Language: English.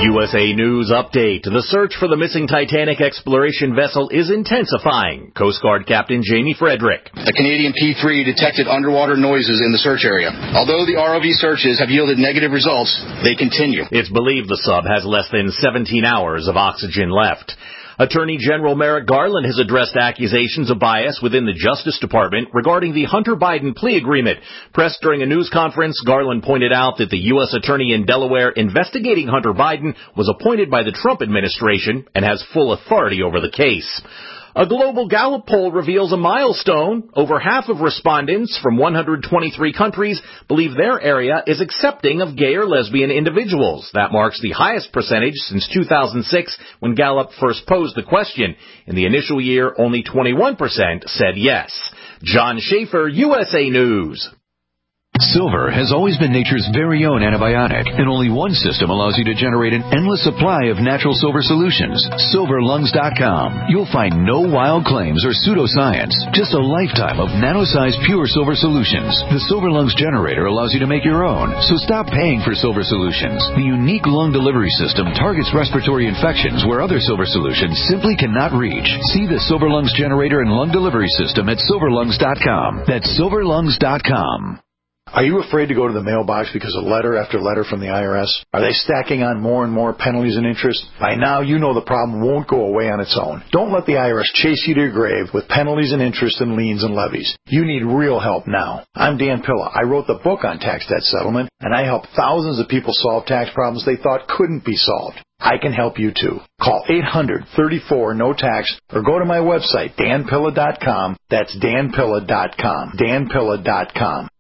USA News Update. The search for the missing Titanic exploration vessel is intensifying. Coast Guard Captain Jamie Frederick. A Canadian P-3 detected underwater noises in the search area. Although the ROV searches have yielded negative results, they continue. It's believed the sub has less than 17 hours of oxygen left. Attorney General Merrick Garland has addressed accusations of bias within the Justice Department regarding the Hunter Biden plea agreement. Pressed during a news conference, Garland pointed out that the U.S. attorney in Delaware investigating Hunter Biden was appointed by the Trump administration and has full authority over the case. A global Gallup poll reveals a milestone. Over half of respondents from 123 countries believe their area is accepting of gay or lesbian individuals. That marks the highest percentage since 2006 when Gallup first posed the question. In the initial year, only 21% said yes. John Schaefer, USA News. Silver has always been nature's very own antibiotic, and only one system allows you to generate an endless supply of natural silver solutions. SilverLungs.com. You'll find no wild claims or pseudoscience, just a lifetime of nano-sized pure silver solutions. The Silver Lungs generator allows you to make your own, so stop paying for silver solutions. The unique lung delivery system targets respiratory infections where other silver solutions simply cannot reach. See the Silver Lungs generator and lung delivery system at SilverLungs.com. That's SilverLungs.com. Are you afraid to go to the mailbox because of letter after letter from the IRS? Are they stacking on more and more penalties and interest? By now, you know the problem won't go away on its own. Don't let the IRS chase you to your grave with penalties and interest and liens and levies. You need real help now. I'm Dan Pilla. I wrote the book on tax debt settlement, and I help thousands of people solve tax problems they thought couldn't be solved. I can help you too. Call 800-34-NO-TAX or go to my website, danpilla.com. That's danpilla.com. danpilla.com.